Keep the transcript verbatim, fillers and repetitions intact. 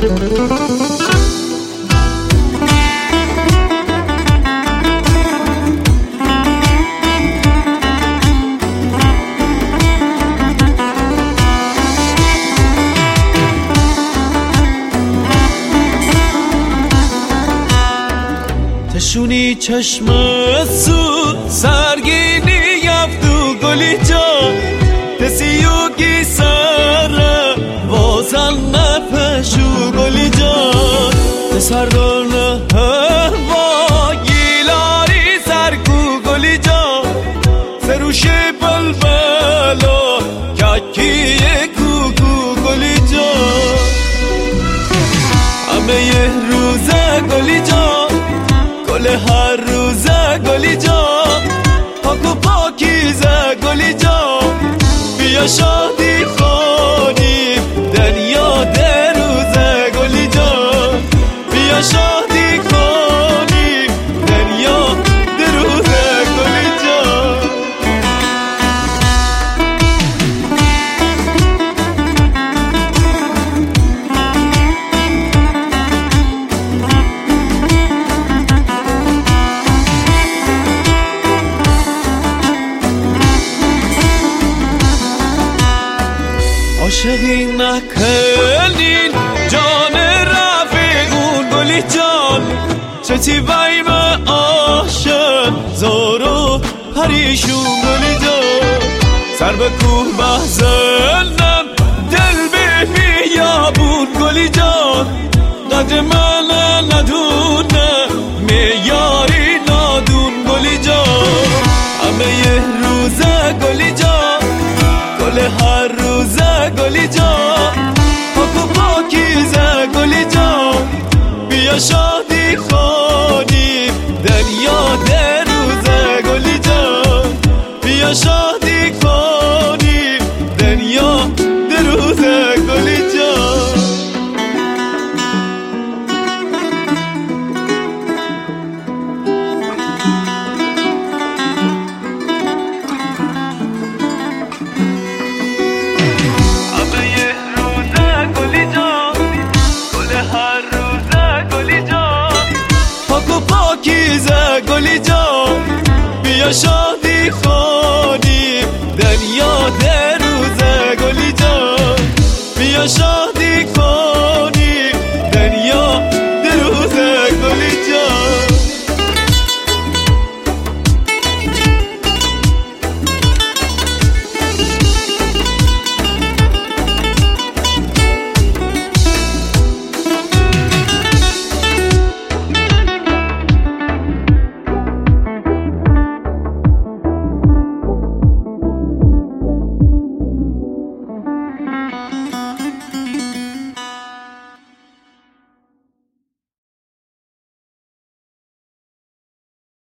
تشونی چشم سو سرگینی یفتو گلی جا تسیوگی سر وازن نپشو گلی جا تسردان هوا گیلاری سرکو گلی جا سروش بلبلا ککی کوکو گلی جا همه یه روزه گلی جا گل هر روزه گلی جا پاک و پاکیزه گلی جا بیا شادی کنیم دنیا ده روزه گلی جا بیا شادی کنیم دنیا ده روزه گلی جا عاشقی نکنین جان رفیقون گلی جان چتی بایم عاشق زارو پریشون گلی جان سر به کوه بحزنم دل به بیابون گلی جان قدر من ندونه میاری نادون گلی جان همه یه روزه گلی جان گل هر روزه گلی جا پاک و پاکیزه گلی جا بیا شادی کنیم دنیا ده روزه گلی جا بیا شادی کنیم دنیا ده روزه گلی جا پاکیزه گلی جا بیا شادی کنیم دنیا